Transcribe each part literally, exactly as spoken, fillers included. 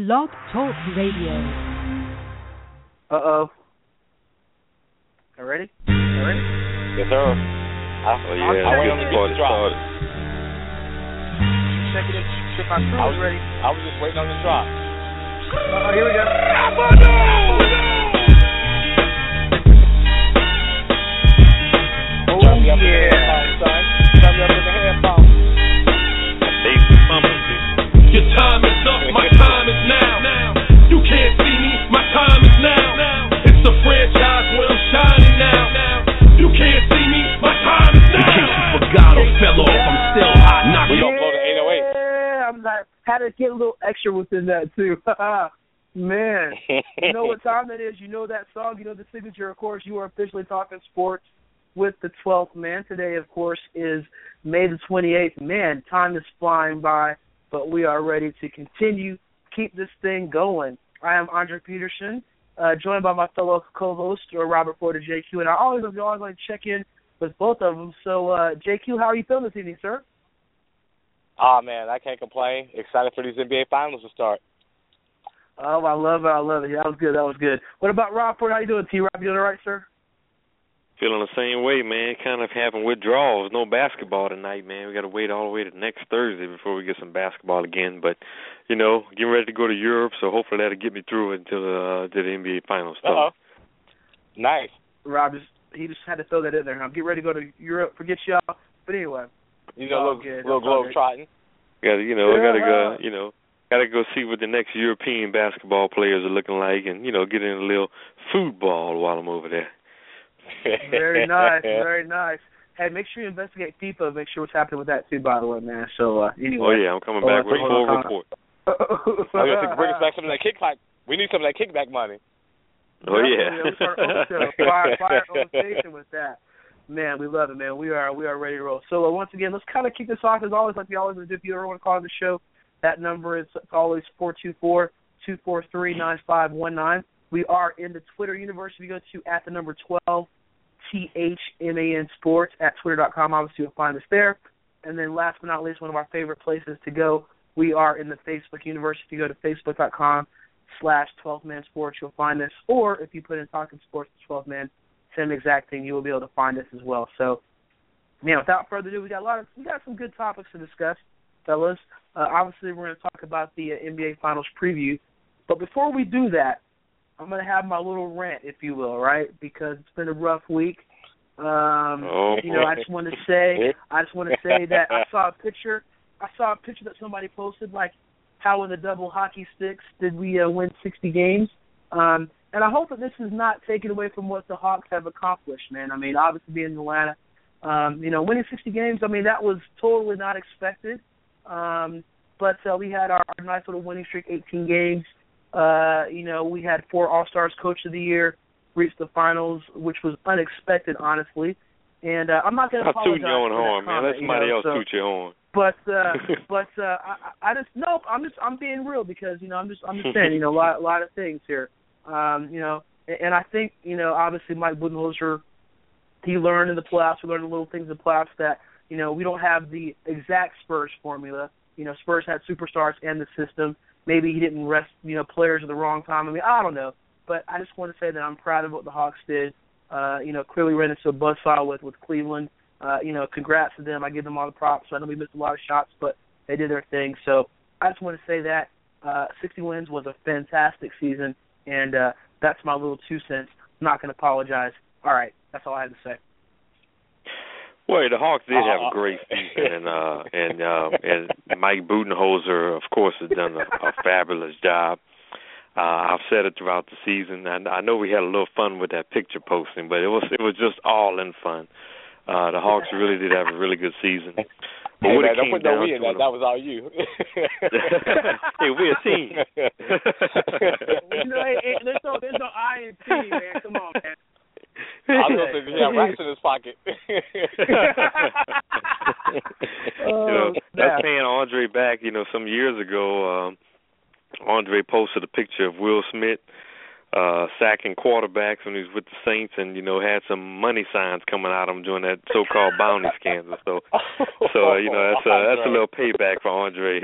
Blog Talk Radio. Uh-oh. You ready? You ready? Yes, sir. I, oh, yeah. I, I waited on the party started. Checking it. If my crew I was ready. I was just waiting on the drop. Uh-oh, here we go. Oh, Turn me up yeah. with the headphones, son. Turn me up with the headphones. Your time is up, my time is now. You can't see me, my time is now. It's the franchise where I'm shining now. You can't see me, my time is now. In case you forgot or fell off, I'm still hot. Knock We it gonna blow the eight oh eight. Yeah, I'm like, had to get a little extra within that, too. Man, you know what time it is. You know that song. You know the signature, of course. You are officially talking sports with the twelfth man. Today, of course, is May the twenty-eighth. Man, time is flying by, but we are ready to continue, keep this thing going. I am Andre Peterson, uh, joined by my fellow co-host, uh, Robert Porter, J Q, and I always, I always like to check in with both of them. So, uh, J Q, how are you feeling this evening, sir? Oh, man, I can't complain. Excited for these N B A Finals to start. Oh, I love it. I love it. That was good. That was good. What about Rob Porter? How you doing, T-Rob? You doing all right, sir? Feeling the same way, man. Kind of having withdrawals. No basketball tonight, man. We got to wait all the way to next Thursday before we get some basketball again. But, you know, getting ready to go to Europe, so hopefully that'll get me through until uh, to the N B A Finals start. Uh-oh. Nice. Rob, just, he just had to throw that in there. I'm getting ready to go to Europe. Forget y'all. But anyway. You know, a little, little globe trotting. Got to, you know, yeah. got to go, you know. Got to go see what the next European basketball players are looking like and, you know, get in a little football while I'm over there. Very nice, very nice. Hey, make sure you investigate FIFA. Make sure what's happening with that, too, by the way, man. So, uh, anyway. Oh, yeah, I'm coming back oh, with a full report. I was going to bring us back some of that kickback. We need some of that kickback money. Oh, yeah. We'll start fire, fire on station with that. Man, we love it, man. We are we are ready to roll. So, uh, once again, let's kind of kick this off, as always, like we always do. If you ever want to call the show, that number is always four two four, two four three, nine five one nine. We are in the Twitter universe. If you go to at the number twelve, T H M A N Sports, at twitter dot com. Obviously, you'll find us there. And then last but not least, one of our favorite places to go, we are in the Facebook universe. If you go to facebook dot com slash twelve man sports, you'll find us. Or if you put in Talking Sports twelve man, same exact thing, you will be able to find us as well. So, man, without further ado, we got a lot of we got some good topics to discuss, fellas. Uh, obviously, we're going to talk about the uh, N B A Finals preview. But before we do that, I'm going to have my little rant, if you will, right? Because it's been a rough week. Um, oh, you know, I just want to say, I just want to say that I saw a picture. I saw a picture that somebody posted, like, how in the double hockey sticks did we uh, win sixty games? Um, and I hope that this is not taken away from what the Hawks have accomplished, man. I mean, obviously being in Atlanta, um, you know, winning sixty games, I mean, that was totally not expected. Um, but uh, we had our, our nice little winning streak, eighteen games. Uh, you know, we had four All-Stars Coach of the Year, reached the finals, which was unexpected, honestly. And uh, I'm not going to apologize. I'm tooting your own horn, man. Let somebody you know, else so, toot your horn. But uh, but uh, I, I just no, I'm just I'm being real because you know I'm just I'm just saying you know a lot a lot of things here. Um, you know, and, and I think you know obviously Mike Budenholzer, he learned in the playoffs. We learned the little things in the playoffs that you know we don't have the exact Spurs formula. You know, Spurs had superstars and the system. Maybe he didn't rest, you know, players at the wrong time. I mean, I don't know. But I just want to say that I'm proud of what the Hawks did. Uh, you know, clearly ran into a buzzsaw with, with Cleveland. Uh, you know, congrats to them. I give them all the props. I know we missed a lot of shots, but they did their thing. So I just want to say that uh, sixty wins was a fantastic season, and uh, that's my little two cents. I'm not going to apologize. All right, that's all I have to say. Well, the Hawks did have a great season, and uh, and um, and Mike Budenholzer, of course, has done a, a fabulous job. Uh, I've said it throughout the season, and I know we had a little fun with that picture posting, but it was it was just all in fun. Uh, the Hawks really did have a really good season. But hey, what man, it don't came put no down we in to that. That was all you. Hey, we're a team. You know, hey, hey, there's no there's no I in team, man. Come on, man. I was going to say, he had racks in his pocket. you know, that's paying Andre back, you know, some years ago, um, Andre posted a picture of Will Smith uh, sacking quarterbacks when he was with the Saints, and you know had some money signs coming out of him during that so-called bounty scandal. So, so uh, you know that's a that's a little payback for Andre.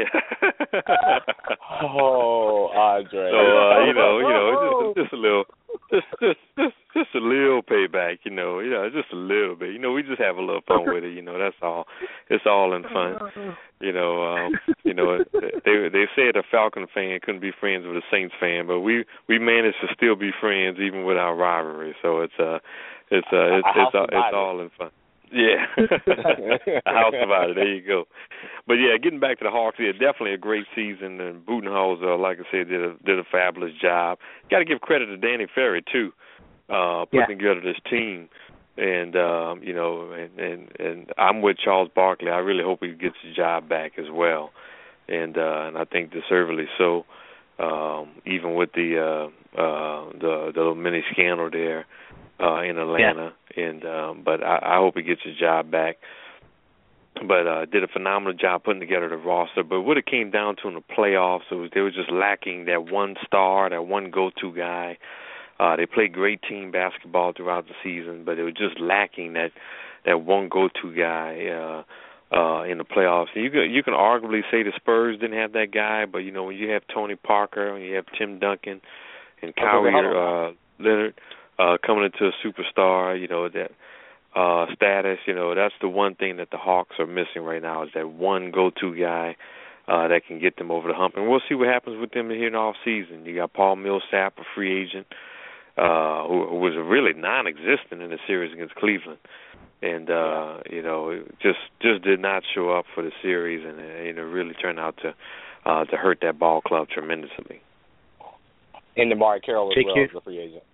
oh, Andre. So uh, you know, you know, just just a little, just just just just a little payback. You know, you know, just a little bit. You know, we just have a little fun with it. You know, that's all. It's all in fun. You know, um, you know, they they said a Falcon fan couldn't be friends with a Saints fan, but we we managed to still be friends even with our rivalry. So it's uh it's uh it's it's, it's, it's all in fun. Yeah, a house divided. There you go. But yeah, getting back to the Hawks, yeah, definitely a great season, and Budenholzer, like I said, did a did a fabulous job. Got to give credit to Danny Ferry too, uh, putting yeah. together this team. And um, you know, and, and and I'm with Charles Barkley. I really hope he gets his job back as well, and uh, and I think deservedly so. Um, even with the uh, uh, the the little mini scandal there uh, in Atlanta, yeah. and um, but I, I hope he gets his job back. But uh, did a phenomenal job putting together the roster. But what it came down to in the playoffs, it was they were just lacking that one star, that one go-to guy. Uh, they played great team basketball throughout the season, but it was just lacking that that one go-to guy uh, uh, in the playoffs. And you can you can arguably say the Spurs didn't have that guy, but you know when you have Tony Parker, when you have Tim Duncan, and Kawhi uh, Leonard uh, coming into a superstar, you know that uh, status. You know that's the one thing that the Hawks are missing right now is that one go-to guy. Uh, that can get them over the hump. And we'll see what happens with them here in the off season. You got Paul Millsap, a free agent. Uh, who, who was really non-existent in the series against Cleveland, and uh, you know, just just did not show up for the series, and uh, you know, really turned out to uh, to hurt that ball club tremendously. And DeMarre Carroll as J Q. well as the free agent.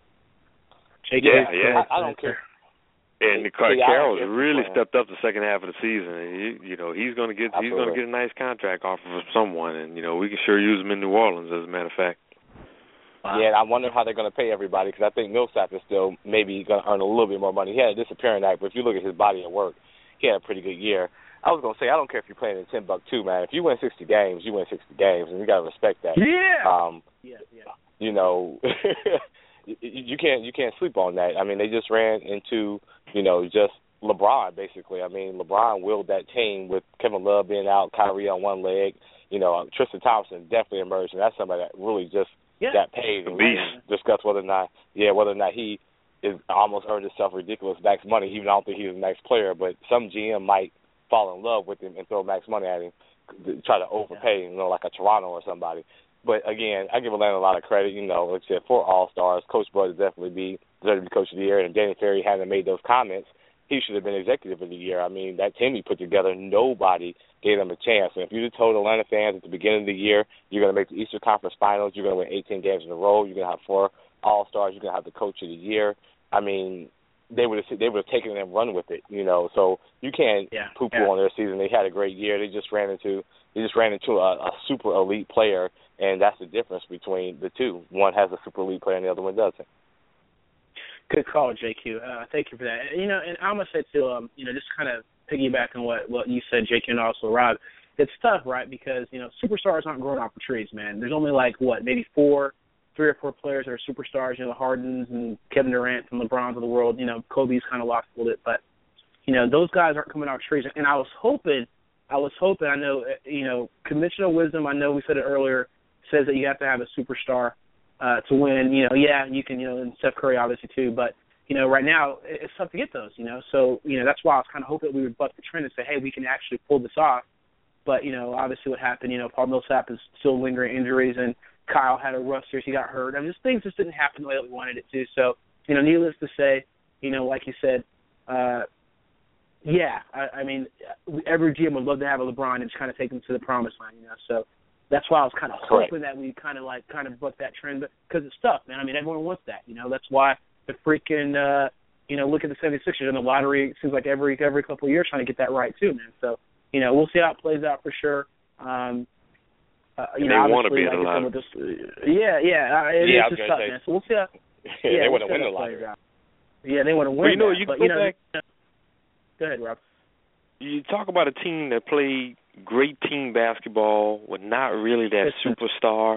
J Q. Yeah, yeah. I, I don't care. And See, Carroll's really stepped up the second half of the season. He, you know, he's going to get Absolutely. he's going to get a nice contract offer from someone, and you know, we can sure use him in New Orleans, as a matter of fact. Wow. Yeah, and I wonder how they're going to pay everybody because I think Millsap is still maybe going to earn a little bit more money. He had a disappearing act, but if you look at his body of work, he had a pretty good year. I was going to say, I don't care if you're playing in ten buck two, man. If you win sixty games, you win sixty games, and you got to respect that. Yeah. Um, yeah, yeah. You know, you, you can't you can't sleep on that. I mean, they just ran into you know just LeBron basically. I mean, LeBron willed that team with Kevin Love being out, Kyrie on one leg. You know, Tristan Thompson definitely emerged, and that's somebody that really just. Yeah. Got paid and discuss whether or not, yeah, whether or not he is almost earned himself ridiculous max money. Even I don't think he's a max player, but some G M might fall in love with him and throw max money at him, to try to overpay, you know, like a Toronto or somebody. But again, I give Atlanta a lot of credit. You know, like I said, for All Stars, Coach Bud would definitely be deserved to be Coach of the Year, and Danny Ferry hadn't made those comments. He should have been Executive of the Year. I mean, that team he put together, nobody gave them a chance. And if you'd have told Atlanta fans at the beginning of the year, you're going to make the Eastern Conference Finals, you're going to win eighteen games in a row, you're going to have four All-Stars, you're going to have the Coach of the Year, I mean, they would have they would have taken it and run with it, you know. So you can't yeah, poo-poo yeah. on their season. They had a great year. They just ran into they just ran into a, a super elite player, and that's the difference between the two. One has a super elite player, and the other one doesn't. Good call, J Q. Uh, thank you for that. You know, and I'm gonna say too, um, you know, just kind of piggyback on what what you said, J Q, and also Rob. It's tough, right? Because you know, superstars aren't growing off the trees, man. There's only like what, maybe four, three or four players that are superstars. You know, the Hardens and Kevin Durant and LeBrons of the world. You know, Kobe's kind of lost a little bit, but you know, those guys aren't coming off trees. And I was hoping, I was hoping. I know, you know, conventional wisdom. I know we said it earlier. Says that you have to have a superstar. Uh, to win, you know, yeah, you can, you know, and Steph Curry obviously too, but, you know, right now it's tough to get those, you know, so, you know, that's why I was kind of hoping we would buck the trend and say, hey, we can actually pull this off, but, you know, obviously what happened, you know, Paul Millsap is still lingering injuries, and Kyle had a rough series, he got hurt, I mean, just things just didn't happen the way that we wanted it to, so, you know, needless to say, you know, like you said, uh, yeah, I, I mean, every G M would love to have a LeBron and just kind of take them to the promised land, you know, so, that's why I was kind of hoping that we kind of like kind of buck that trend, but because it's tough, man. I mean, everyone wants that, you know. That's why the freaking, uh, you know, look at the seventy-sixers in the lottery. It seems like every every couple of years trying to get that right too, man. So, you know, we'll see how it plays out for sure. Um, uh, you and know, they want to be like in the lottery. This, yeah, yeah, uh, it yeah, is just tough, say, man. So we'll see how. Yeah, they we'll want to win the lottery. Yeah, they want to win. Well, you know, that, you but, go you know, back. Go ahead, Rob. You talk about a team that played great team basketball with not really that superstar.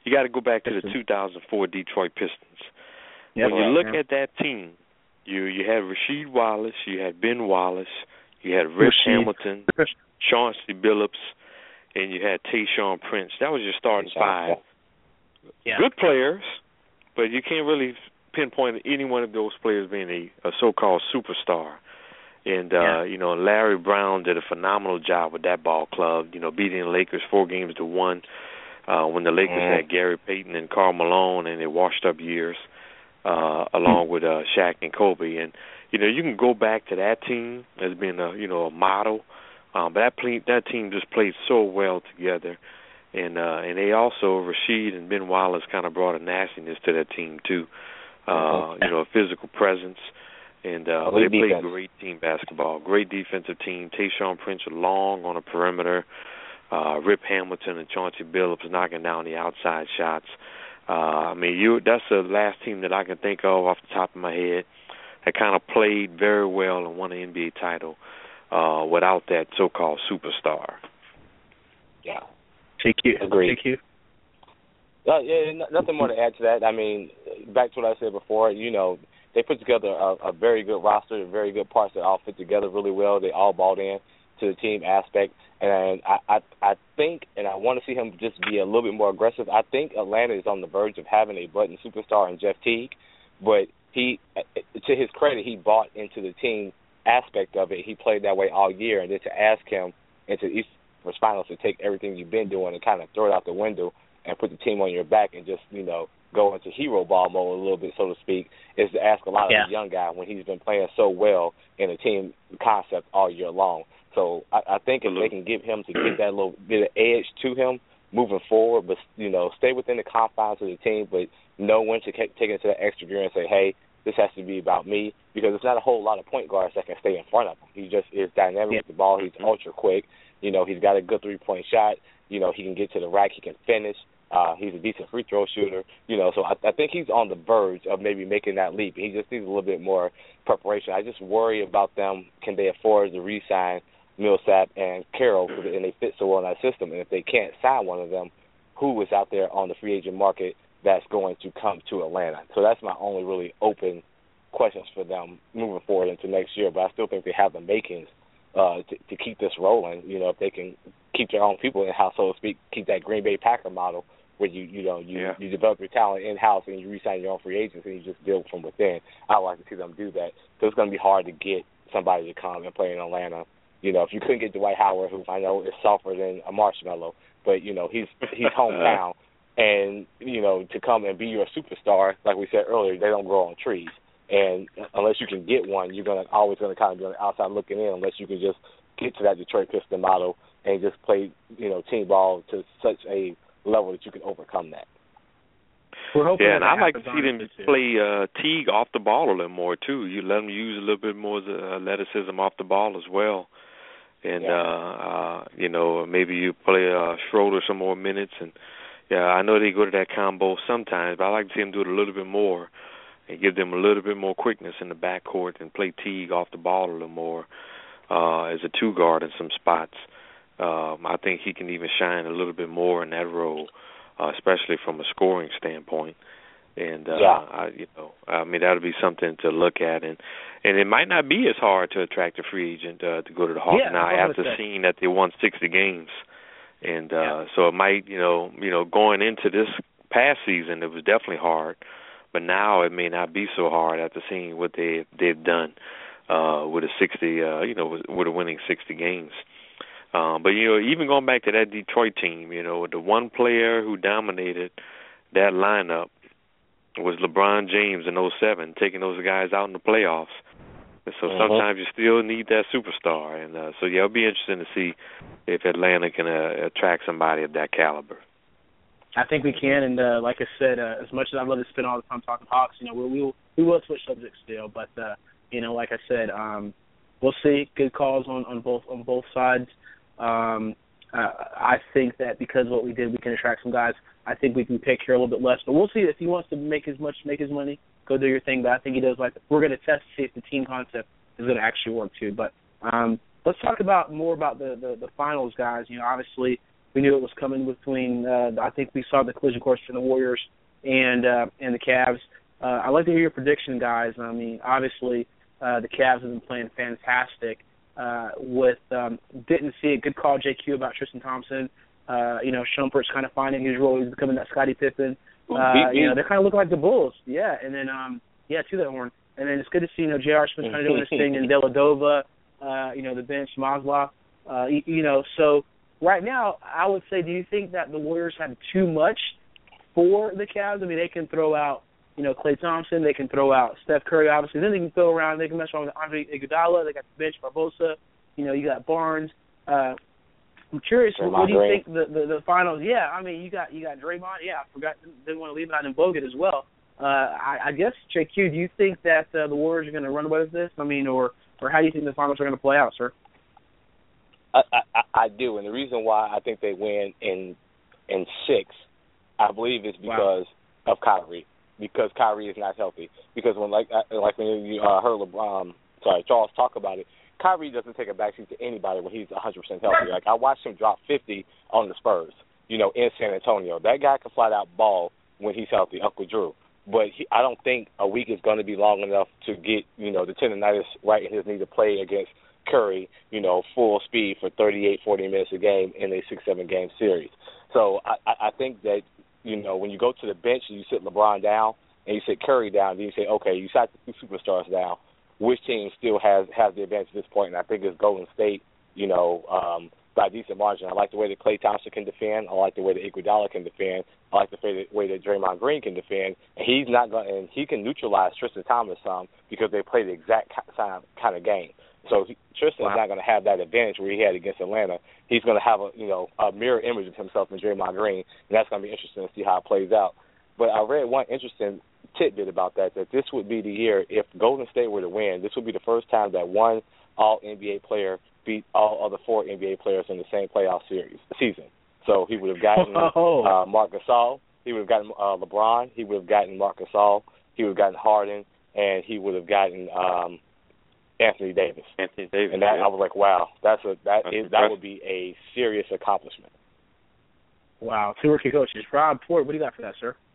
you got to go back to the two thousand four Detroit Pistons. Yep, when you right, look yeah. at that team, you you had Rasheed Wallace, you had Ben Wallace, you had Rip Rasheed. Hamilton, Chauncey Billups, and you had Tayshaun Prince. That was your starting five. Yeah. Good players, but you can't really pinpoint any one of those players being a, a so-called superstar. And, uh, yeah. you know, Larry Brown did a phenomenal job with that ball club, you know, beating the Lakers four games to one uh, when the Lakers mm. had Gary Payton and Karl Malone in their washed-up years, uh, along mm. with uh, Shaq and Kobe. And, you know, you can go back to that team as being, a, you know, a model. Um, but that, play, that team just played so well together. And uh, and they also, Rasheed and Ben Wallace kind of brought a nastiness to that team, too. Uh, you know, a physical presence. And uh, they played defense. Great team basketball, great defensive team. Tayshaun Prince long on the perimeter. Uh, Rip Hamilton and Chauncey Billups knocking down the outside shots. Uh, I mean, you that's the last team that I can think of off the top of my head that kind of played very well and won an N B A title uh, without that so-called superstar. Yeah. Thank you. Agreed. Thank you. Uh, yeah, nothing more to add to that. I mean, back to what I said before, you know, they put together a, a very good roster, very good parts that all fit together really well. They all bought in to the team aspect. And I, I, I think, and I want to see him just be a little bit more aggressive, I think Atlanta is on the verge of having a budding superstar in Jeff Teague. But he, to his credit, he bought into the team aspect of it. He played that way all year. And then to ask him into the East Conference Finals to take everything you've been doing and kind of throw it out the window and put the team on your back and just, you know, go into hero ball mode a little bit, so to speak, is to ask a lot of yeah. the young guy when he's been playing so well in the team concept all year long. So I, I think if they can give him to get that little bit of edge to him moving forward, but, you know, stay within the confines of the team, but know when to take it to that extra gear and say, hey, this has to be about me, because it's not a whole lot of point guards that can stay in front of him. He just is dynamic yeah. with the ball. He's ultra quick. You know, he's got a good three-point shot. You know, he can get to the rack. He can finish. Uh, he's a decent free throw shooter, you know, so I, I think he's on the verge of maybe making that leap. He just needs a little bit more preparation. I just worry about them. Can they afford to re-sign Millsap and Carroll, and they fit so well in that system? And if they can't sign one of them, who is out there on the free agent market that's going to come to Atlanta? So that's my only really open questions for them moving forward into next year. But I still think they have the makings uh, to, to keep this rolling. You know, if they can keep their own people in-house, so to speak, keep that Green Bay Packer model, where you you know you, yeah. you develop your talent in house and you re-sign your own free agents and you just build from within. I would like to see them do that. So it's going to be hard to get somebody to come and play in Atlanta. You know, if you couldn't get Dwight Howard, who I know is softer than a marshmallow, but you know he's he's hometown, and you know to come and be your superstar, like we said earlier, they don't grow on trees. And unless you can get one, you're gonna always gonna kind of be on the outside looking in. Unless you can just get to that Detroit Piston model and just play you know team ball to such a level that you can overcome that. We're hoping yeah, and I'd like to see them play uh, Teague off the ball a little more too. You let them use a little bit more athleticism off the ball as well, and yeah. uh, uh, you know maybe you play uh, Schroeder some more minutes. And yeah, I know they go to that combo sometimes, but I like to see them do it a little bit more and give them a little bit more quickness in the backcourt and play Teague off the ball a little more uh, as a two guard in some spots. Um, I think he can even shine a little bit more in that role, uh, especially from a scoring standpoint. And uh, yeah. I, you know, I mean that'll be something to look at, and and it might not be as hard to attract a free agent uh, to go to the Hawks yeah, now after seeing that they won sixty games, and uh, yeah. so it might, you know, you know, going into this past season it was definitely hard, but now it may not be so hard after seeing what they they've done uh, with a sixty, uh, you know, with, with a winning sixty games. Um, but, you know, even going back to that Detroit team, you know, the one player who dominated that lineup was LeBron James in oh seven, taking those guys out in the playoffs. And so uh-huh. sometimes you still need that superstar. And uh, so, yeah, it'll be interesting to see if Atlanta can uh, attract somebody of that caliber. I think we can. And uh, like I said, uh, as much as I'd love to spend all the time talking Hawks, you know, we will, we will switch subjects still. But, uh, you know, like I said, um, we'll see. Good calls on, on both on both sides. Um, uh, I think that because of what we did, we can attract some guys. I think we can pick here a little bit less, but we'll see if he wants to make as much, make his money, go do your thing. But I think he does like. We're going to test to see if the team concept is going to actually work too. But um, let's talk about more about the, the, the finals, guys. You know, obviously We knew it was coming between. Uh, I think we saw the collision course for the Warriors and uh, and the Cavs. Uh, I'd like to hear your prediction, guys. I mean, obviously, uh, the Cavs have been playing fantastic. Uh, with um, didn't see a good call, J Q, about Tristan Thompson. Uh, you know, Shumpert's kind of finding his role. He's becoming that Scottie Pippen. Uh, you know, they're kind of looking like the Bulls. Yeah, and then um, yeah, to that horn. And then it's good to see, you know, J R. Smith kind of doing his thing, and Deladova, uh, you know, the bench, Maslow. Uh, you, you know, so right now, I would say, do you think that the Warriors have too much for the Cavs? I mean, they can throw out, you know, Klay Thompson. They can throw out Steph Curry, obviously. Then they can throw around. They can mess around with Andre Iguodala. They got the bench, Barbosa. You know, you got Barnes. Uh, I'm curious, what, what do you think the, the the finals? Yeah, I mean, you got you got Draymond. Yeah, I forgot, didn't want to leave it out in Bogut as well. Uh, I, I guess, J Q, do you think that uh, the Warriors are going to run away with this? I mean, or or how do you think the finals are going to play out, sir? I, I, I do, and the reason why I think they win in in six, I believe, is because wow. of Kyrie. Because Kyrie is not healthy. Because when like like when you uh, heard LeBron, um, sorry, Charles talk about it, Kyrie doesn't take a backseat to anybody when he's one hundred percent healthy. Like, I watched him drop fifty on the Spurs, you know, in San Antonio. That guy can flat out ball when he's healthy, Uncle Drew. But he, I don't think a week is going to be long enough to get, you know, the tendonitis right in his knee to play against Curry, you know, full speed for thirty-eight, forty minutes a game in a six, seven game series. So I, I think that, you know, when you go to the bench and you sit LeBron down and you sit Curry down, then you say, okay, you sat the two superstars down. Which team still has, has the advantage at this point? And I think it's Golden State, you know, um, by a decent margin. I like the way that Klay Thompson can defend. I like the way that Iguodala can defend. I like the way that Draymond Green can defend. And he's not going, and he can neutralize Tristan Thompson some because they play the exact kind of game. So he, Tristan's wow. not going to have that advantage where he had against Atlanta. He's going to have a, you know, a mirror image of himself in Draymond Green, and that's going to be interesting to see how it plays out. But I read one interesting tidbit about that, that this would be the year, if Golden State were to win, this would be the first time that one all-N B A player beat all other four N B A players in the same playoff series season. So he would have gotten uh, Marc Gasol, he would have gotten uh, LeBron, he would have gotten Marc Gasol, he would have gotten Harden, and he would have gotten um, Anthony Davis. Anthony Davis. And that yeah. I was like, wow, that's a that that's is that would be a serious accomplishment. Wow, two rookie coaches. Rob Ford, what do you got for that, sir?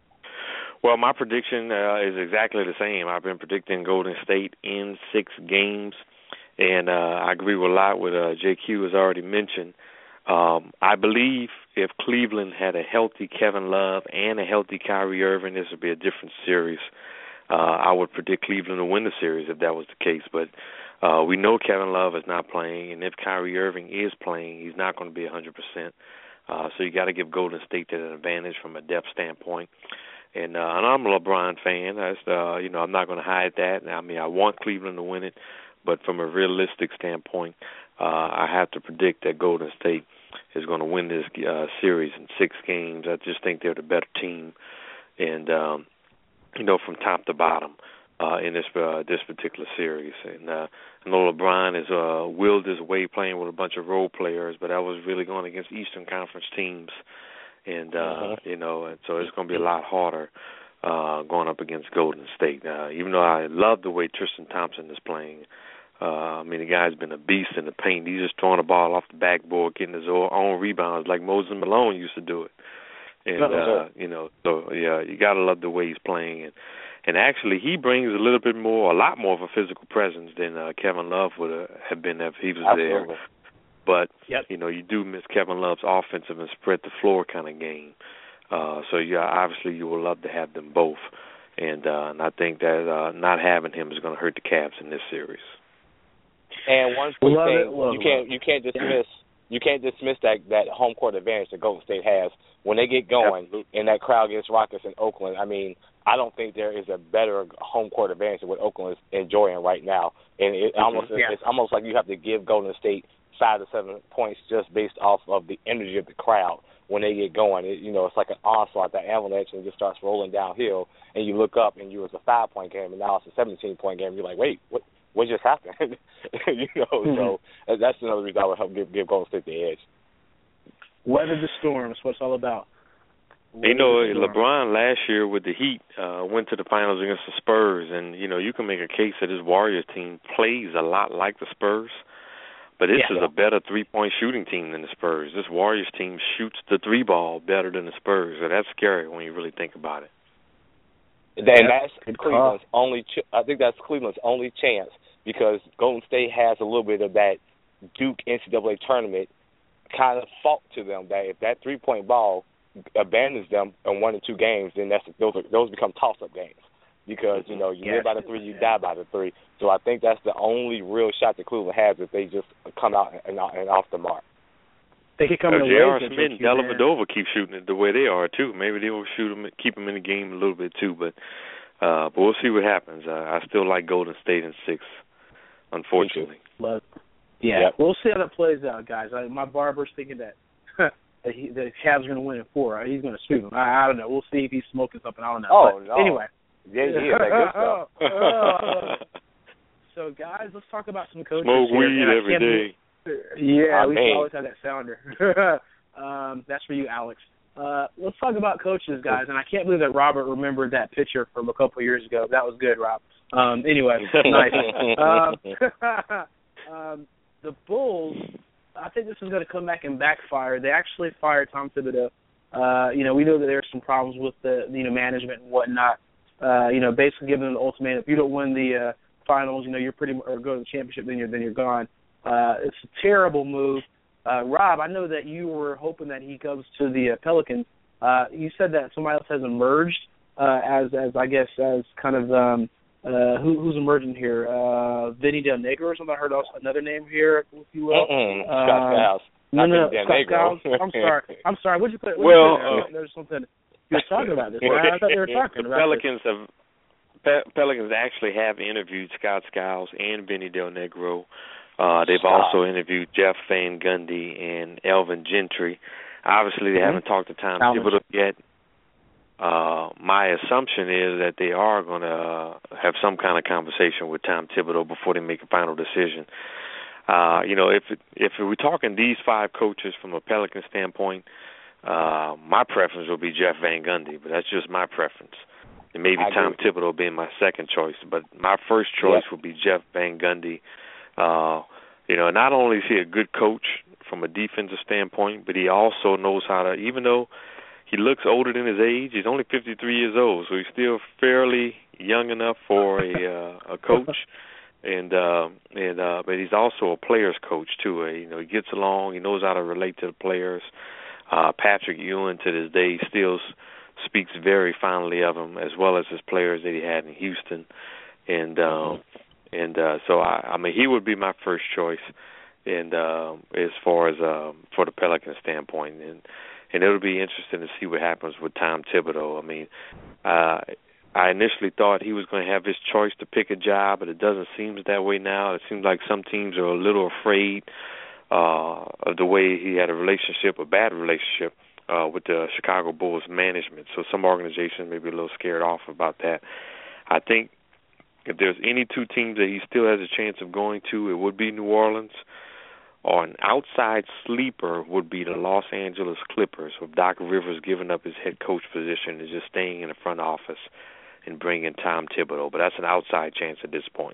Well, my prediction uh, is exactly the same. I've been predicting Golden State in six games, and uh, I agree with a lot what uh, J Q has already mentioned. Um, I believe if Cleveland had a healthy Kevin Love and a healthy Kyrie Irving, this would be a different series. Uh, I would predict Cleveland to win the series if that was the case, but uh, we know Kevin Love is not playing, and if Kyrie Irving is playing, he's not going to be one hundred percent. Uh, so you got to give Golden State that advantage from a depth standpoint. And, uh, and I'm a LeBron fan. That's, uh, you know, I'm not going to hide that. I mean, I want Cleveland to win it, but from a realistic standpoint, uh, I have to predict that Golden State is going to win this uh, series in six games. I just think they're the better team, and um, you know, from top to bottom uh, in this uh, this particular series. And uh, I know LeBron has uh, willed his way playing with a bunch of role players, but that was really going against Eastern Conference teams. And, uh, uh-huh. you know, and so it's going to be a lot harder uh, going up against Golden State. Uh, even though I love the way Tristan Thompson is playing. Uh, I mean, the guy's been a beast in the paint. He's just throwing the ball off the backboard, getting his own rebounds like Moses Malone used to do it. And, uh, you know, so, yeah, you got to love the way he's playing. And, and actually, he brings a little bit more, a lot more of a physical presence than uh, Kevin Love would uh, have been if he was Absolutely. there. But, yep. you know, you do miss Kevin Love's offensive and spread the floor kind of game. Uh, so, yeah, obviously you will love to have them both. And, uh, and I think that uh, not having him is going to hurt the Cavs in this series. And one quick love thing, it, love you can't it. you can't dismiss you can't dismiss that, that home court advantage that Golden State has when they get going Absolutely. And that crowd gets raucous in Oakland. I mean, I don't think there is a better home court advantage than what Oakland is enjoying right now. And it mm-hmm. almost yeah. it's almost like you have to give Golden State five to seven points just based off of the energy of the crowd when they get going. It, you know, it's like an onslaught, that avalanche, and it just starts rolling downhill. And you look up, and you was a five-point game, and now it's a seventeen-point game. You're like, wait, what? What just happened? you know, mm-hmm. so that's another reason I would help give, give Golden State the edge. Weather the storm. That's what it's all about. Weather you know, LeBron last year with the Heat uh, went to the finals against the Spurs, and, you know, you can make a case that his Warriors team plays a lot like the Spurs. But this yeah. is a better three-point shooting team than the Spurs. This Warriors team shoots the three ball better than the Spurs, so that's scary when you really think about it. And that's Cleveland's only. Ch- I think that's Cleveland's only chance because Golden State has a little bit of that Duke N C double A tournament kind of fault to them. That if that three-point ball abandons them in one or two games, then that's those are, those become toss-up games. Because, you know, you yes. live by the three, you die by the three. So I think that's the only real shot that Cleveland has if they just come out and, and off the mark. They could come in J R. Smith and Dellavedova keep shooting it the way they are, too. Maybe they will shoot them, keep them in the game a little bit, too. But uh, but we'll see what happens. Uh, I still like Golden State in six, unfortunately. Love. Yeah, yep. We'll see how that plays out, guys. I, my barber's thinking that that, he, that the Cavs are going to win in four. Right? He's going to sweep them. I, I don't know. We'll see if he's smoking something. I don't know. Oh, but no. Anyway. Yeah, yeah, that good stuff. uh, so, guys, let's talk about some coaches. Smoke here. weed every day. Be, yeah, oh, we man. always have that sounder. um, that's for you, Alex. Uh, let's talk about coaches, guys. And I can't believe that Robert remembered that picture from a couple of years ago. That was good, Rob. Um, anyway, nice. Um, um, the Bulls, I think this is going to come back and backfire. They actually fired Tom Thibodeau. Uh, you know, we know that there's some problems with the you know management and whatnot. Uh, you know, basically giving them the ultimatum. If you don't win the uh, finals, you know, you're pretty or go to the championship, then you're then you're gone. Uh, it's a terrible move. Uh, Rob, I know that you were hoping that he goes to the uh, Pelicans. Uh, you said that somebody else has emerged uh, as as I guess as kind of um, uh, who, who's emerging here? Uh, Vinny Del Negro or something. I heard also another name here, if you will. Mm-mm, uh, Scott Skiles. No, no, Del Scott Negro. Skiles. I'm sorry. I'm sorry. What'd you put? What'd well, you put uh, there's something. You were talking about this. I thought they were talking about Pelicans this. have Pe- Pelicans actually have interviewed Scott Skiles and Vinny Del Negro. Uh, they've Stop. also interviewed Jeff Van Gundy and Elvin Gentry. Obviously, they mm-hmm. haven't talked to Tom Thibodeau yet. Uh, my assumption is that they are going to uh, have some kind of conversation with Tom Thibodeau before they make a final decision. Uh, you know, if if we're talking these five coaches from a Pelican standpoint, uh, my preference would be Jeff Van Gundy, but that's just my preference. And maybe I Tom agree. Thibodeau being my second choice, but my first choice yep. would be Jeff Van Gundy. Uh, you know, not only is he a good coach from a defensive standpoint, but he also knows how to, even though he looks older than his age, he's only fifty-three years old, so he's still fairly young enough for a uh, a coach. And uh, and uh, but he's also a player's coach too. Uh, you know, he gets along. He knows how to relate to the players. Uh, Patrick Ewing to this day still s- speaks very fondly of him, as well as his players that he had in Houston. And um, and uh, so I, I mean, he would be my first choice. And uh, as far as um, for the Pelicans standpoint, and and it'll be interesting to see what happens with Tom Thibodeau. I mean. Uh, I initially thought he was going to have his choice to pick a job, but it doesn't seem that way now. It seems like some teams are a little afraid uh, of the way he had a relationship, a bad relationship, uh, with the Chicago Bulls management. So some organizations may be a little scared off about that. I think if there's any two teams that he still has a chance of going to, it would be New Orleans. Or an outside sleeper would be the Los Angeles Clippers, with Doc Rivers giving up his head coach position and just staying in the front office and bringing Tom Thibodeau. But that's an outside chance at this point.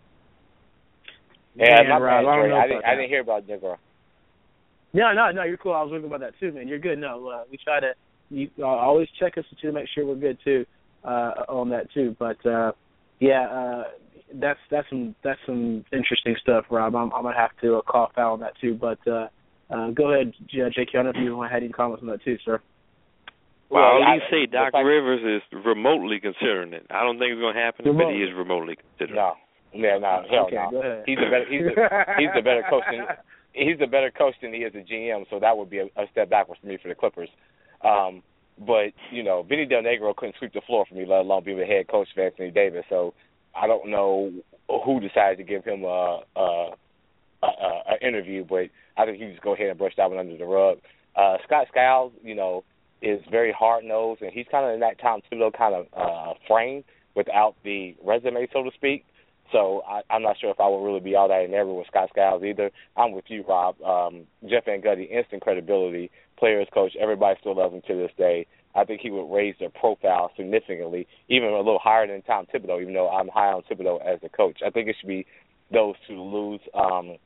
Yeah, yeah my Rob, bad, I, don't know I didn't. about I that. didn't hear about Negro. No, no, no. You're cool. I was thinking about that too, man. You're good. No, uh, we try to you, uh, always check us to make sure we're good too uh, on that too. But uh, yeah, uh, that's that's some that's some interesting stuff, Rob. I'm, I'm gonna have to uh, call foul on that too. But uh, uh, go ahead, J K. I don't know if you want to have any comments on that too, sir. Well, Well, at least I- say Doc fact- Rivers is remotely considering it. I don't think it's going to happen, Remote. but he is remotely considering No, yeah, no, hell okay, no. go ahead. He's a better. He's a, he's a better coach than he's a better coach than he is a G M. So that would be a, a step backwards for me for the Clippers. Um, but you know, Vinny Del Negro couldn't sweep the floor for me, let alone be the head coach of Anthony Davis. So I don't know who decided to give him a, a, a, a interview, but I think he just go ahead and brush that one under the rug. Uh, Scott Skiles, you know, is very hard-nosed, and he's kind of in that Tom Thibodeau kind of uh, frame without the resume, so to speak. So I, I'm not sure if I would really be all that enamored with Scott Skiles either. I'm with you, Rob. Um, Jeff Van Gundy, instant credibility, players coach, everybody still loves him to this day. I think he would raise their profile significantly, even a little higher than Tom Thibodeau, even though I'm high on Thibodeau as a coach. I think it should be those two lose. Um,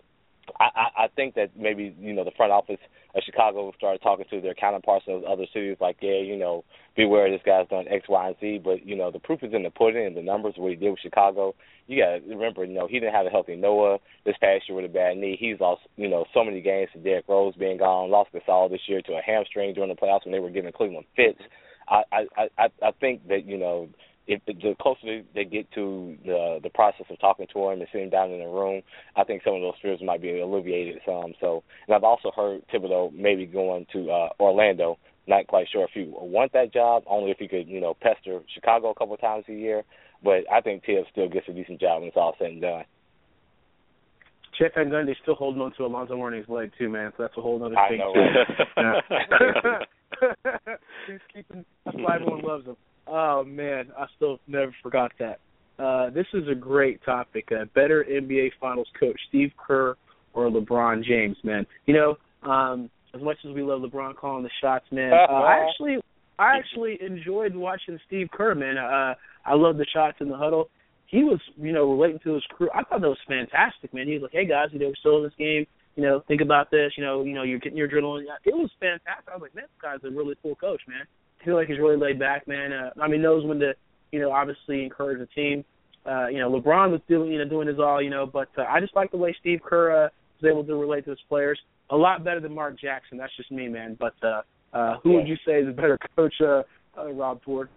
I, I, I think that maybe, you know, the front office of Chicago started talking to their counterparts of other cities like, yeah, you know, beware, this guy's done X, Y, and Z. But, you know, the proof is in the pudding and the numbers, what he did with Chicago. You got to remember, you know, he didn't have a healthy Noah this past year with a bad knee. He's lost, you know, so many games to Derrick Rose being gone, lost Gasol this year to a hamstring during the playoffs when they were giving Cleveland fits. I, I, I, I think that, you know, if the closer they get to the the process of talking to him and sitting down in the room, I think some of those fears might be alleviated some. So, and I've also heard Thibodeau maybe going to uh, Orlando. Not quite sure if he want that job, only if he could, you know, pester Chicago a couple of times a year. But I think Tibbs still gets a decent job when it's all said and done. Jeff Van Gundy's still holding on to Alonzo Mourning's leg too, man. So that's a whole other I thing. know, Right? He's keeping. That's why everyone loves him. Oh man, I still never forgot that. Uh, this is a great topic. Uh, better N B A Finals coach, Steve Kerr or LeBron James, man. You know, um, as much as we love LeBron calling the shots, man, uh, I actually, I actually enjoyed watching Steve Kerr, man. Uh, I love the shots in the huddle. He was, you know, relating to his crew. I thought that was fantastic, man. He was like, "Hey guys, you know, we're still in this game. You know, think about this. You know, you know, you're getting your adrenaline." It was fantastic. I was like, "Man, this guy's a really cool coach, man." I feel like he's really laid back, man. Uh, I mean, knows when to, you know, obviously encourage the team. Uh, you know, LeBron was doing, you know, doing his all, you know, but uh, I just like the way Steve Kerr uh, was able to relate to his players. A lot better than Mark Jackson. That's just me, man. But uh, uh, who would you say is a better coach, uh, uh, Rob Ford?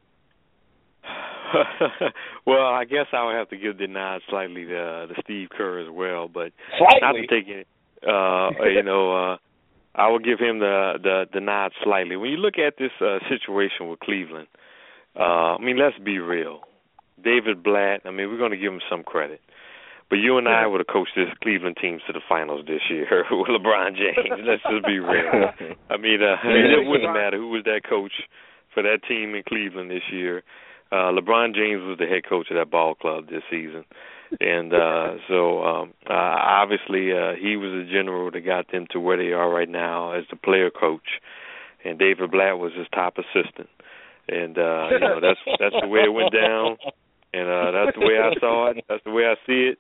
Well, I guess I would have to give the nod slightly to, uh, to Steve Kerr as well, but slightly. not to take it, uh, you know, uh, I will give him the, the, the nod slightly. When you look at this uh, situation with Cleveland, uh, I mean, let's be real. David Blatt, I mean, we're going to give him some credit. But you and I would have coached this Cleveland team to the finals this year with LeBron James. Let's just be real. I mean, uh, it wouldn't matter who was that coach for that team in Cleveland this year. Uh, LeBron James was the head coach of that ball club this season. And uh, so um, uh, obviously uh, he was the general that got them to where they are right now as the player coach. And David Blatt was his top assistant. And, uh, you know, that's that's the way it went down. And uh, that's the way I saw it. That's the way I see it.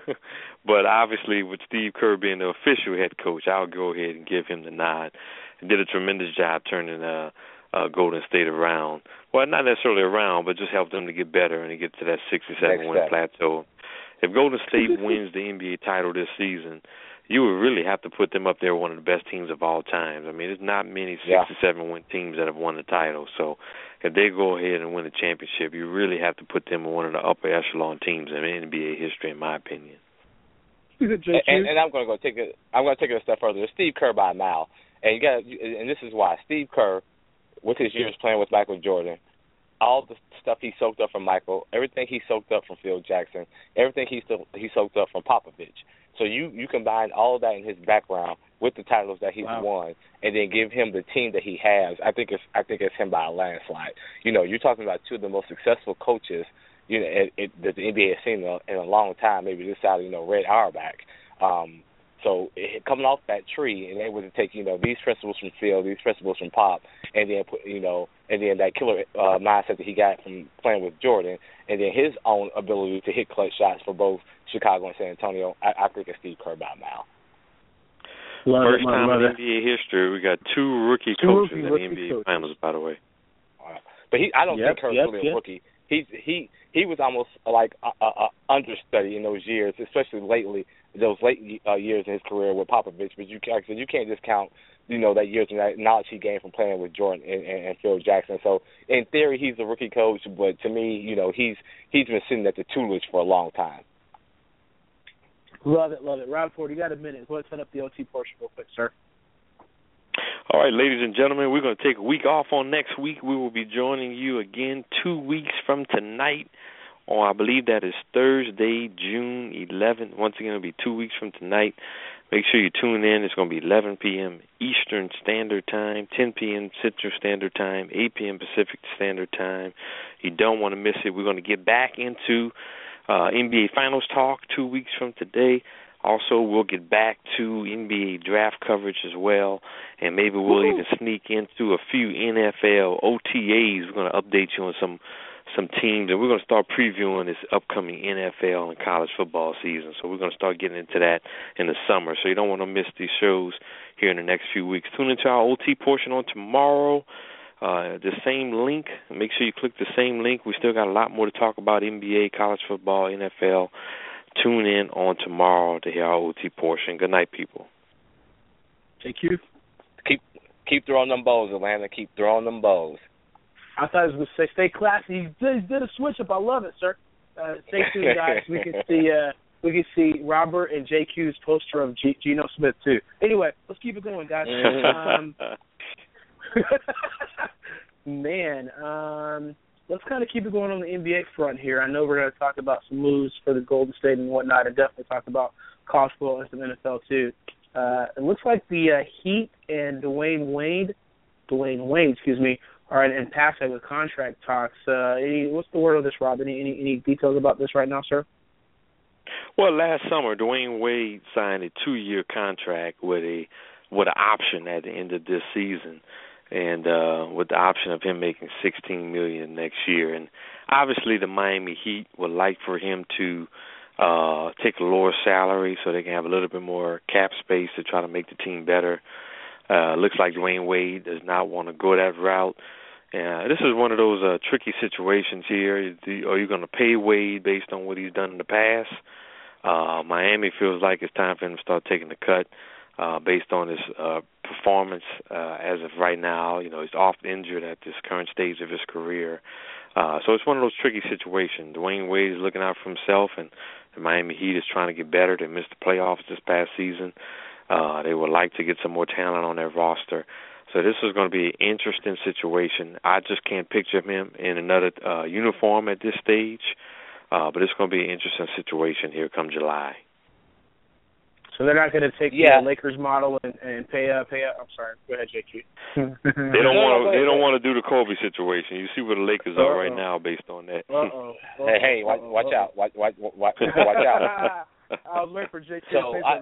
But obviously with Steve Kerr being the official head coach, I'll go ahead and give him the nod. He did a tremendous job turning uh, uh, Golden State around. Well, not necessarily around, but just helped them to get better and to get to that sixty-seven win plateau. If Golden State wins the N B A title this season, you would really have to put them up there one of the best teams of all time. I mean, there's not many sixty-seven win teams that have won the title. So if they go ahead and win the championship, you really have to put them in one of the upper echelon teams in N B A history, in my opinion. and, and I'm going to go take it. I'm going to take it a step further. Steve Kerr by a mile, and you got, and this is why Steve Kerr, with his years playing with Michael Jordan, all the stuff he soaked up from Michael, everything he soaked up from Phil Jackson, everything he still, he soaked up from Popovich. So you, you combine all of that in his background with the titles that he's wow. won, and then give him the team that he has. I think it's I think it's him by a landslide. You know, you're talking about two of the most successful coaches, you know, it, it, that the N B A has seen in a, in a long time. Maybe this side of, you know, Red Auerbach. Um, so it, coming off that tree and able to take, you know, these principles from Phil, these principles from Pop, and then put, you know, and then that killer uh, mindset that he got from playing with Jordan, and then his own ability to hit clutch shots for both Chicago and San Antonio, I, I think it's Steve Kerr by a mile. Love First it, time love in it. N B A history, we got two rookie two coaches rookie, in rookie the N B A coaches. Finals, by the way. But he, I don't yep, think Kerr's yep, really yep. a rookie. He's he he was almost like a, a, a understudy in those years, especially lately, those late uh, years in his career with Popovich. But you, like I said, you can't discount, you know, that years and that knowledge he gained from playing with Jordan and, and, and Phil Jackson. So in theory, he's a rookie coach, but to me, you know, he's he's been sitting at the tutelage for a long time. Love it, love it. Rob Ford, you got a minute. Let's set up the O T portion real quick, sir. All right, ladies and gentlemen, we're going to take a week off on next week. We will be joining you again two weeks from tonight. On, I believe that is Thursday, June eleventh. Once again, it'll be two weeks from tonight. Make sure you tune in. It's going to be eleven p.m. Eastern Standard Time, ten p.m. Central Standard Time, eight p.m. Pacific Standard Time. You don't want to miss it. We're going to get back into uh, N B A Finals talk two weeks from today. Also, we'll get back to N B A draft coverage as well, and maybe we'll Woo-hoo. even sneak into a few N F L O T As. We're going to update you on some some teams, and we're going to start previewing this upcoming N F L and college football season. So we're going to start getting into that in the summer. So you don't want to miss these shows here in the next few weeks. Tune into our O T portion on tomorrow. Uh, the same link. Make sure you click the same link. We still got a lot more to talk about: N B A, college football, N F L. Tune in on tomorrow to hear our O T portion. Good night, people. Thank you. Keep keep throwing them bows, Atlanta. Keep throwing them bows. I thought it was going to say, stay classy. You did, did a switch up. I love it, sir. Uh, stay tuned, guys. We can see uh, we can see Robert and J Q's poster of G- Geno Smith, too. Anyway, let's keep it going, guys. um, man, um, let's kind of keep it going on the N B A front here. I know we're going to talk about some moves for the Golden State and whatnot, and definitely talk about college football and some N F L, too. Uh, it looks like the uh, Heat and Dwayne Wade, Dwayne Wade, excuse me, are in, in passing with contract talks. Uh, any, what's the word on this, Rob? Any, any any details about this right now, sir? Well, last summer, Dwayne Wade signed a two-year contract with a with an option at the end of this season, and uh, with the option of him making sixteen million dollars next year. And obviously, the Miami Heat would like for him to uh, take a lower salary so they can have a little bit more cap space to try to make the team better. Uh, looks like Dwayne Wade does not want to go that route. Uh, this is one of those uh, tricky situations here. Are you going to pay Wade based on what he's done in the past? Uh, Miami feels like it's time for him to start taking the cut uh, based on his uh, performance uh, as of right now. You know, he's oft injured at this current stage of his career. Uh, so it's one of those tricky situations. Dwayne Wade is looking out for himself, and the Miami Heat is trying to get better. They missed the playoffs this past season. Uh, they would like to get some more talent on their roster. So this is going to be an interesting situation. I just can't picture him in another uh, uniform at this stage, uh, but it's going to be an interesting situation here come July. So they're not going to take yeah. the Lakers model and, and pay up, pay up. I'm sorry. Go ahead, J Q. They don't want to. They don't want to do the Kobe situation. You see where the Lakers are right now, based on that. Uh-oh. Uh-oh. Hey, hey, watch, watch out! Watch, watch, watch, watch out! I was waiting for J Q so to say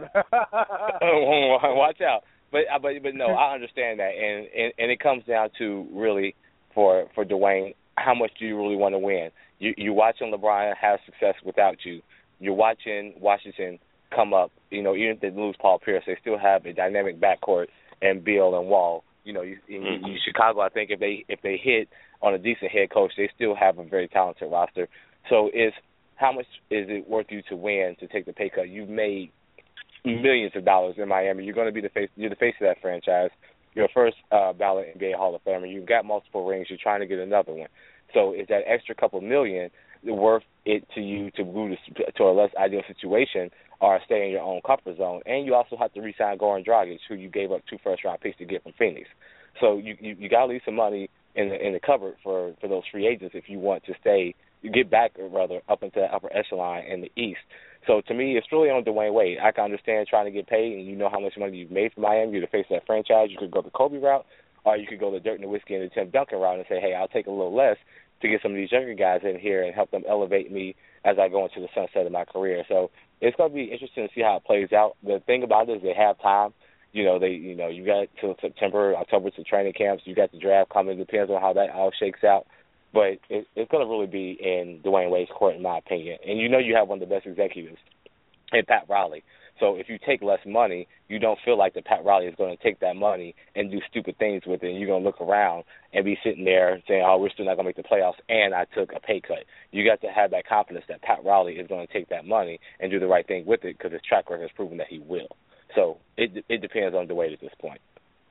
I, watch out. But but but no, I understand that, and, and and it comes down to really for for Dwayne, how much do you really want to win? You you're watching LeBron have success without you. You're watching Washington come up. You know, even if they lose Paul Pierce, they still have a dynamic backcourt and Beal and Wall. You know, you, in, in Chicago, I think if they if they hit on a decent head coach, they still have a very talented roster. So it's how much is it worth you to win to take the pay cut? You've made millions of dollars in Miami. You're going to be the face. You're the face of that franchise. You're a first uh, ballot N B A Hall of Famer. You've got multiple rings. You're trying to get another one. So is that extra couple million worth it to you to move to a less ideal situation or stay in your own comfort zone? And you also have to re-sign Goran Dragic, who you gave up two first-round picks to get from Phoenix. So you you, you got to leave some money in the in the cupboard for, for those free agents if you want to stay. You get back, or rather, up into the upper echelon in the East. So to me, it's really on Dwayne Wade. I can understand trying to get paid, and you know how much money you've made for Miami. You're the face of that franchise. You could go the Kobe route, or you could go the Dirk Nowitzki and the Tim Duncan route and say, hey, I'll take a little less to get some of these younger guys in here and help them elevate me as I go into the sunset of my career. So it's going to be interesting to see how it plays out. The thing about it is they have time. You know, they, you know, you got till September, October to training camps. You got the draft coming. It depends on how that all shakes out. But it, it's going to really be in Dwayne Wade's court, in my opinion. And you know you have one of the best executives in Pat Riley. So if you take less money, you don't feel like that Pat Riley is going to take that money and do stupid things with it. And you're going to look around and be sitting there saying, oh, we're still not going to make the playoffs, and I took a pay cut. You got to have that confidence that Pat Riley is going to take that money and do the right thing with it because his track record has proven that he will. So it it depends on Dwayne at this point.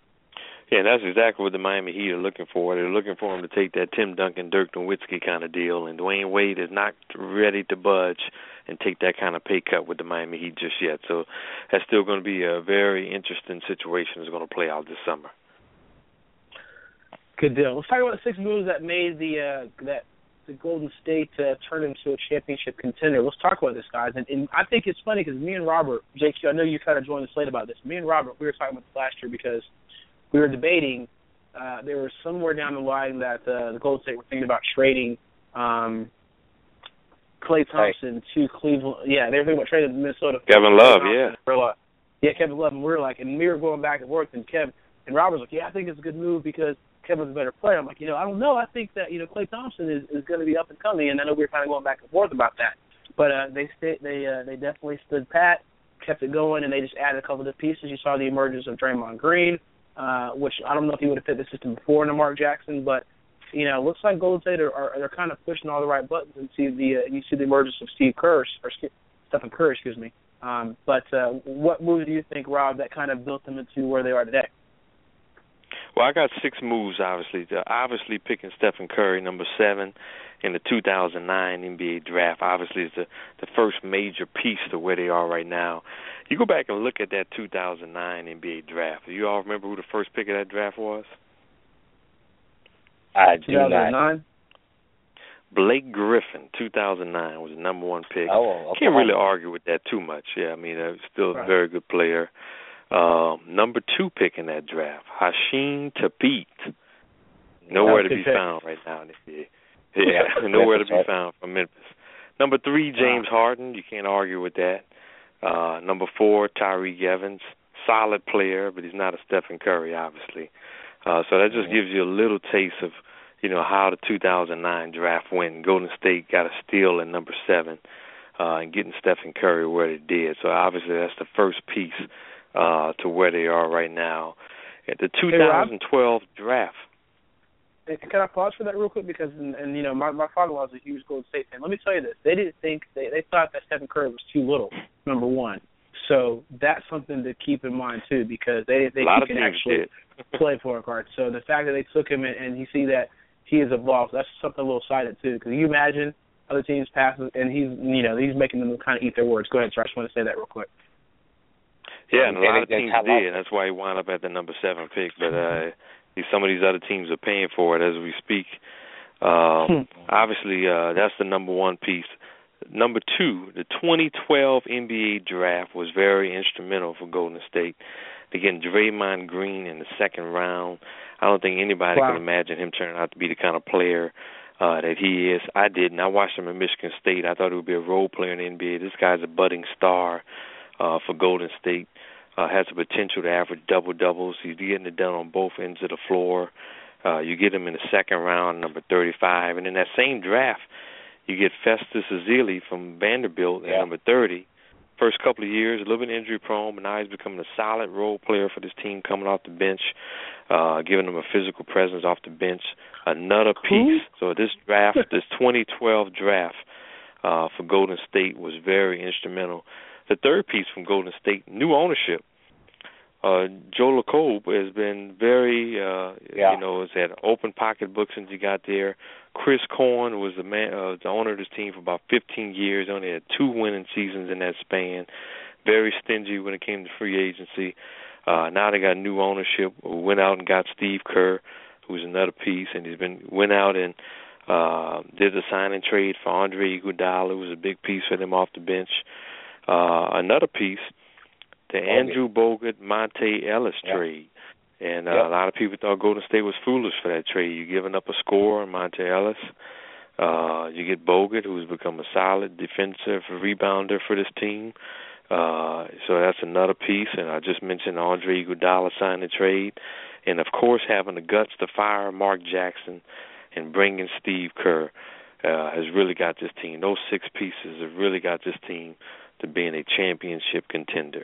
Yeah, that's exactly what the Miami Heat are looking for. They're looking for him to take that Tim Duncan, Dirk Nowitzki kind of deal, and Dwayne Wade is not ready to budge and take that kind of pay cut with the Miami Heat just yet. So that's still going to be a very interesting situation that's going to play out this summer. Good deal. Let's talk about the six moves that made the uh, that the Golden State uh, turn into a championship contender. Let's talk about this, guys. And, and I think it's funny because me and Robert, J Q, I know you kind of joined us late about this. Me and Robert, we were talking about this last year because we were debating. Uh, there was somewhere down the line that uh, the Golden State were thinking about trading um, Klay Thompson hey. to Cleveland. Yeah, they were thinking about trading to Minnesota. Kevin Love, yeah. Like, yeah, Kevin Love, and we were like, and we were going back and forth, and Kevin and Robert was like, yeah, I think it's a good move because Kevin's a better player. I'm like, you know, I don't know. I think that, you know, Klay Thompson is, is going to be up and coming, and I know we were kind of going back and forth about that. But uh, they stayed, they uh, they definitely stood pat, kept it going, and they just added a couple of pieces. You saw the emergence of Draymond Green, uh, which I don't know if he would have fit the system before into Mark Jackson, but you know, it looks like Golden State are, are they're kind of pushing all the right buttons, and see the uh, you see the emergence of Steve Kerr or Stephen Curry, excuse me. Um, but uh, what moves do you think, Rob, that kind of built them into where they are today? Well, I got six moves, obviously. Obviously, picking Stephen Curry, number seven, in the two thousand nine N B A draft, obviously is the, the first major piece to where they are right now. You go back and look at that two thousand nine N B A draft. Do you all remember who the first pick of that draft was? I do not. Blake Griffin, two thousand nine, was the number one pick. Oh, okay. Can't really argue with that too much. Yeah, I mean, uh, still right. a very good player. Um, number two pick in that draft, Hasheem Thabeet. Nowhere to be pick. found right now in the N B A. Yeah, nowhere to be found from Memphis. Number three, James wow. Harden. You can't argue with that. Uh, number four, Tyreke Evans. Solid player, but he's not a Stephen Curry, obviously. Uh, so that just gives you a little taste of, you know, how the two thousand nine draft went. Golden State got a steal in number seven uh, and getting Stephen Curry where they did. So obviously that's the first piece uh, to where they are right now. At the two thousand twelve hey, draft. Can I pause for that real quick? Because, and, and you know, my, my father was a huge Golden State fan. Let me tell you this. They didn't think, they, they thought that Stephen Curry was too little, number one. So that's something to keep in mind, too, because they didn't think he could actually play point guard. So the fact that they took him and, and you see that he is evolved, that's something a little sided, too. Because you imagine other teams passing, and he's, you know, he's making them kind of eat their words. Go ahead, sir. I just want to say that real quick. Yeah, and a lot of teams did, and that's why he wound up at the number seven pick. But uh, some of these other teams are paying for it as we speak. Um, obviously, uh, that's the number one piece. Number two, the twenty twelve N B A draft was very instrumental for Golden State. They get Draymond Green in the second round. I don't think anybody wow. can imagine him turning out to be the kind of player uh, that he is. I didn't. I watched him at Michigan State. I thought he would be a role player in the N B A. This guy's a budding star uh, for Golden State. Uh, has the potential to average double-doubles. He's getting it done on both ends of the floor. Uh, you get him in the second round, number thirty-five. And in that same draft, you get Festus Ezeli from Vanderbilt at yeah. number thirty. First couple of years, a little bit injury-prone, but now he's becoming a solid role player for this team coming off the bench, uh, giving them a physical presence off the bench. Another piece. So this draft, this twenty twelve draft uh, for Golden State was very instrumental. The third piece from Golden State, new ownership. Uh, Joe Lacob has been very, uh, yeah. you know, has had open pocketbook since he got there. Chris Korn was the man, uh, the owner of this team for about fifteen years. Only had two winning seasons in that span. Very stingy when it came to free agency. Uh, now they got new ownership. Went out and got Steve Kerr, who's another piece, and he's been went out and uh, did a sign and trade for Andre Iguodala. It was a big piece for them off the bench. Uh, another piece, the Bogut. Andrew Bogut, Monte Ellis yep. trade. And uh, yep. a lot of people thought Golden State was foolish for that trade. You're giving up a scorer, Monte Ellis. Uh, you get Bogut, who's become a solid defensive rebounder for this team. Uh, so that's another piece. And I just mentioned Andre Iguodala signed the trade. And, of course, having the guts to fire Mark Jackson and bring in Steve Kerr uh, has really got this team. Those six pieces have really got this team to being a championship contender.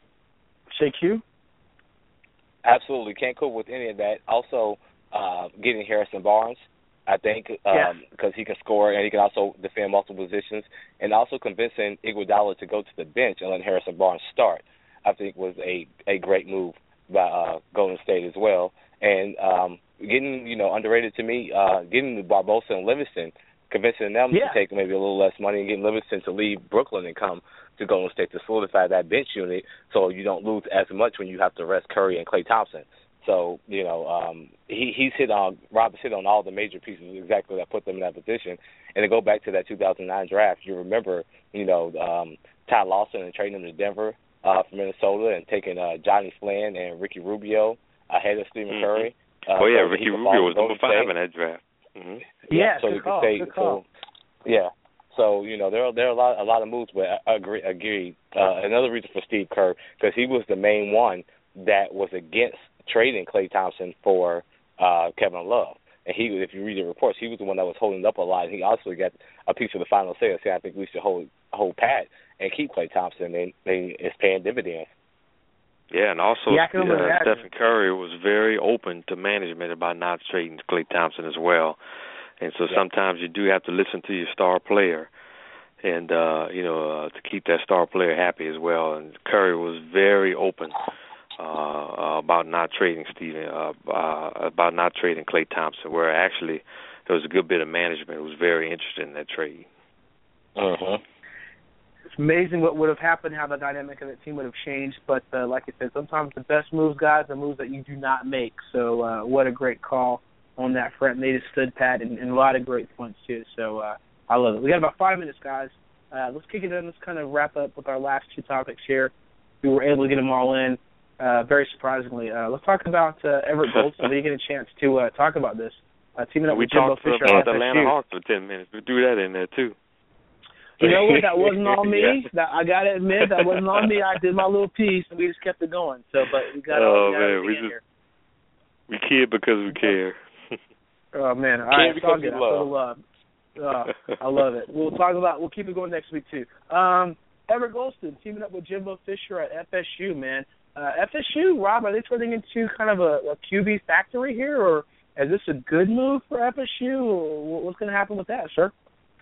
J Q? Absolutely. Can't cope with any of that. Also, uh, getting Harrison Barnes, I think, because um, yeah. he can score and he can also defend multiple positions, and also convincing Iguodala to go to the bench and let Harrison Barnes start, I think was a, a great move by uh, Golden State as well. And um, getting, you know, underrated to me, uh, getting Barbosa and Livingston, convincing them yeah. to take maybe a little less money and getting Livingston to leave Brooklyn and come to Golden State to solidify that bench unit so you don't lose as much when you have to rest Curry and Klay Thompson. So, you know, um, he, he's hit on, Rob has hit on all the major pieces exactly that put them in that position. And to go back to that two thousand nine draft, you remember, you know, um, Ty Lawson and trading him to Denver uh, from Minnesota and taking uh, Johnny Flynn and Ricky Rubio ahead of Stephen mm-hmm. Curry. Uh, oh, yeah, so Ricky Rubio was number five State. in that draft. Mm-hmm. Yeah, so good you call, could say, good call. So, yeah. So you know there are there are a lot a lot of moves, but I agree. agree. Uh, another reason for Steve Kerr, because he was the main one that was against trading Klay Thompson for uh, Kevin Love. And he, if you read the reports, he was the one that was holding up a lot. And he also got a piece of the final say, saying, I think we should hold hold pat and keep Klay Thompson, and, and it's paying dividends. Yeah, and also yeah, uh, Stephen Curry was very open to management about not trading Klay Thompson as well. And so yeah. sometimes you do have to listen to your star player and, uh, you know, uh, to keep that star player happy as well. And Curry was very open Uh, about not trading Stephen, uh, uh, about not trading Klay Thompson, where actually there was a good bit of management who was very interested in that trade. Uh-huh. It's amazing what would have happened, how the dynamic of the team would have changed. But uh, like I said, sometimes the best moves, guys, are moves that you do not make. So uh, what a great call on that front. They just stood pat, and, and a lot of great points too. So uh, I love it. We got about five minutes, guys. Uh, let's kick it in. Let's kind of wrap up with our last two topics here. We were able to get them all in. Uh, very surprisingly. Uh, let's talk about uh, Everett Golson. We didn't get a chance to uh, talk about this. Uh, teaming up we with Jimbo Fisher. We talked about the Atlanta Hawks for ten minutes. We threw that in there, too. You know what? That wasn't on me. yeah. That, I got to admit, that wasn't on me. I did my little piece, and we just kept it going. So, But we got all oh, man, we just, here. We care because we care. Oh, man. All right, it's all good. I feel the love. Uh, I love it. We'll talk about, we'll keep it going next week, too. Um, Everett Golson teaming up with Jimbo Fisher at F S U, man. Uh, F S U, Rob, are they turning into kind of a, a Q B factory here, or is this a good move for F S U? Or what's going to happen with that, sir?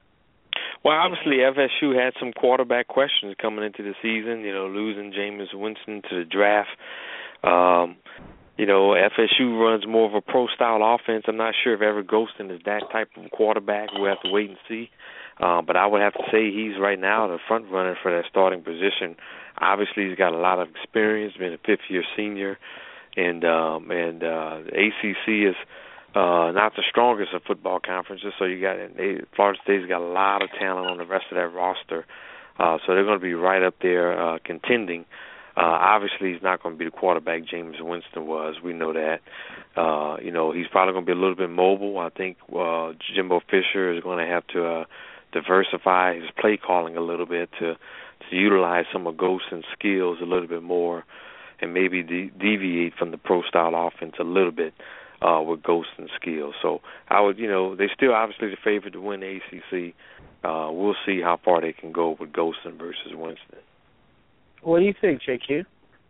Well, obviously, F S U had some quarterback questions coming into the season, you know, losing Jameis Winston to the draft. Um, you know, F S U runs more of a pro-style offense. I'm not sure if Everett Golson is that type of quarterback. We'll have to wait and see. Uh, but I would have to say he's right now the front runner for that starting position. Obviously, he's got a lot of experience, been a fifth-year senior, and um, and uh, the A C C is uh, not the strongest of football conferences. So you got they, Florida State's got a lot of talent on the rest of that roster, uh, so they're going to be right up there uh, contending. Uh, obviously, he's not going to be the quarterback Jameis Winston was. We know that. Uh, you know, he's probably going to be a little bit mobile. I think uh, Jimbo Fisher is going to have to uh, diversify his play calling a little bit to to utilize some of Golson's skills a little bit more, and maybe de- deviate from the pro-style offense a little bit uh, with Golson's skills. So I would, you know, they're still obviously the favorite to win the A C C. Uh, we'll see how far they can go with Golson versus Winston. What do you think, J Q?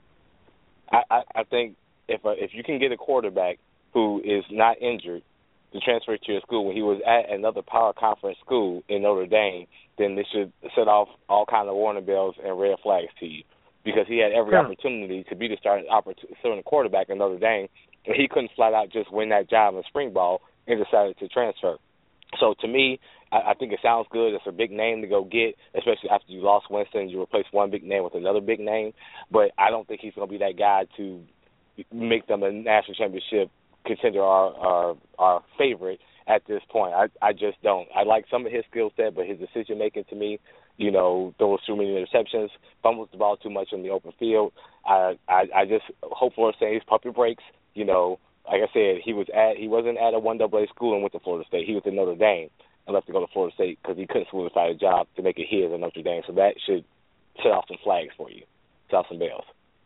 I, I, I think if uh, if you can get a quarterback who is not injured to transfer to your school when he was at another power conference school in Notre Dame, then this should set off all kinds of warning bells and red flags to you, because he had every yeah. opportunity to be the starting, starting quarterback in Notre Dame, and he couldn't flat out just win that job in spring ball and decided to transfer. So to me, I, I think it sounds good. It's a big name to go get, especially after you lost Winston. You replace one big name with another big name, but I don't think he's going to be that guy to make them a national championship contender, our our, our favorite at this point. I, I just don't. I like some of his skill set, but his decision making to me, you know, throws too many interceptions, fumbles the ball too much in the open field. I I, I just hope for saying puppy breaks. You know, like I said, he was at he wasn't at a one double A school and went to Florida State. He was in Notre Dame and left to go to Florida State because he couldn't solidify a job to make it his in Notre Dame. So that should set off some flags for you, set off some bells.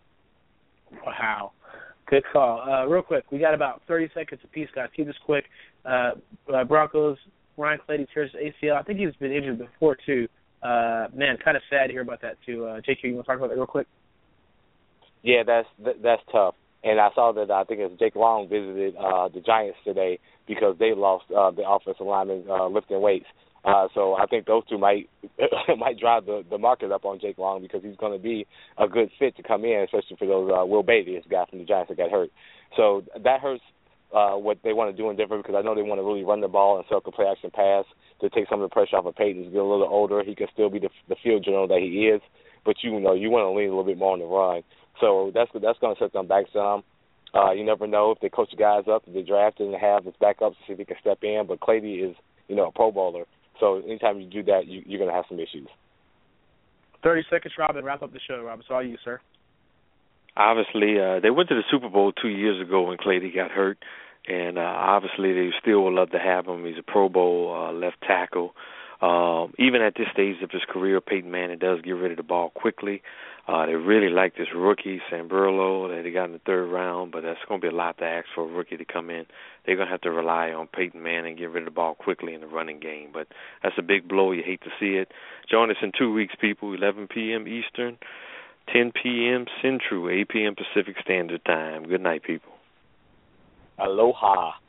Wow. Good call. Uh, real quick, we got about thirty seconds apiece, guys. Keep this quick. Uh, uh, Broncos, Ryan Clady tears his A C L. I think he's been injured before, too. Uh, man, kind of sad to hear about that, too. Uh, J Q, you want to talk about that real quick? Yeah, that's that, that's tough. And I saw that I think it's Jake Long visited uh, the Giants today because they lost uh, the offensive lineman uh, lifting weights. Uh, so I think those two might might drive the, the market up on Jake Long because he's going to be a good fit to come in, especially for those uh, Will Beatty, this guy from the Giants that got hurt. So that hurts uh, what they want to do in Denver, because I know they want to really run the ball and set up the play action pass to take some of the pressure off of Peyton. He's getting a little older. He can still be the, the field general that he is, but you know you want to lean a little bit more on the run. So that's that's going to set them back some. Uh, you never know if they coach the guys up, if they draft and have his backups to see if he can step in. But Clady is, you know, a Pro Bowler. So anytime you do that, you, you're going to have some issues. thirty seconds, Robin. Wrap up the show, Robin. It's all you, sir. Obviously, uh, they went to the Super Bowl two years ago when Clady got hurt. And uh, obviously, they still would love to have him. He's a Pro Bowl uh, left tackle. Um, even at this stage of his career, Peyton Manning does get rid of the ball quickly. Uh, they really like this rookie, Samberlo, that they got in the third round, but that's going to be a lot to ask for a rookie to come in. They're going to have to rely on Peyton Manning and get rid of the ball quickly in the running game. But that's a big blow. You hate to see it. Join us in two weeks, people, eleven p.m. Eastern, ten p.m. Central, eight p.m. Pacific Standard Time. Good night, people. Aloha.